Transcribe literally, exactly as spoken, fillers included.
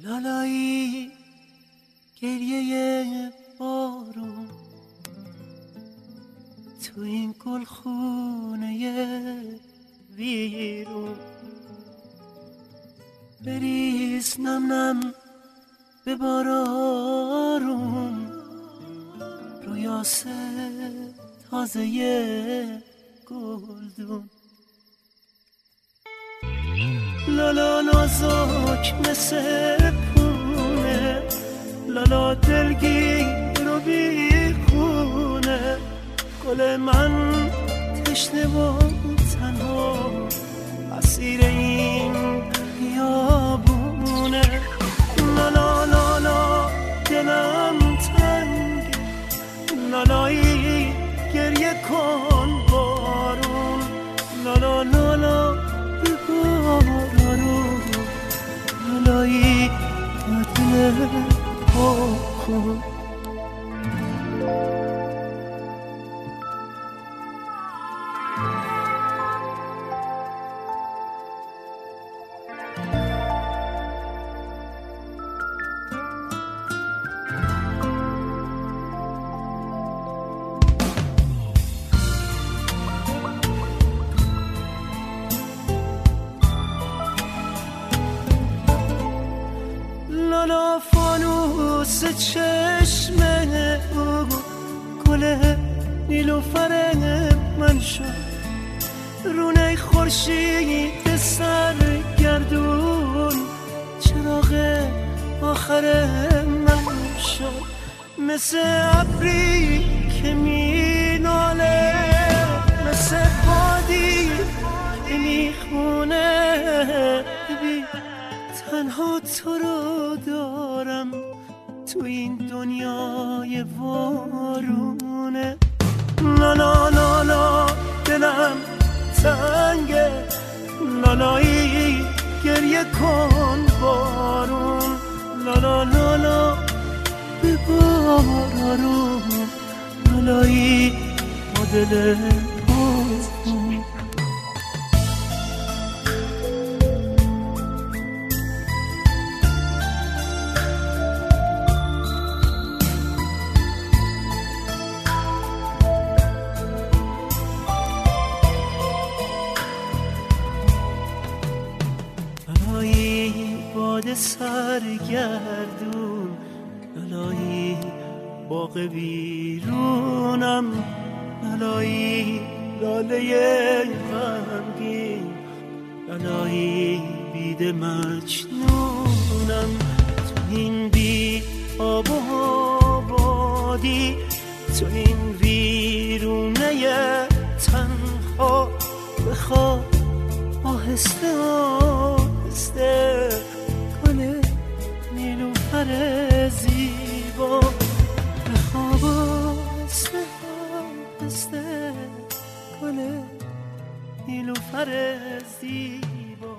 لالایی گریه بارون تو این گلخونه ویرون، بریز نم نم به بارارون، رویاسه تازه گلدون. لالا نازک مثل پونه، لالا دلگیر و بیخونه، گل من تشنه و تنها اسیر این بیابونه. لالا لالا دلم تنگ، لالایی گریه کن بارون، لالا لالا ببارون، لالایی با دل پاک کن. لالا فانوس چشمه او، گل نیلوفر من شد، رونه خورشید سرگردون، چراغ آخر من شد، مثل ابری که می ناله، مثل بادی که می خونه. تنها تو رو دارم تو این دنیای وارونه. لالا لالا دلم تنگه، لالایی گریه کن بارون، لالا لالا ببارون، لالایی با دل پاک. باد سرگردون، لالایی باغ بیرونم، لالایی لاله غمگین، لالایی بید مجنونم، تو این بی آب و آبادی، تو این ویرونه تنها، بخواب آهسته آهسته، گل نیلوفر زیبا، بخواب آهسته آهسته، گل نیلوفر زیبا.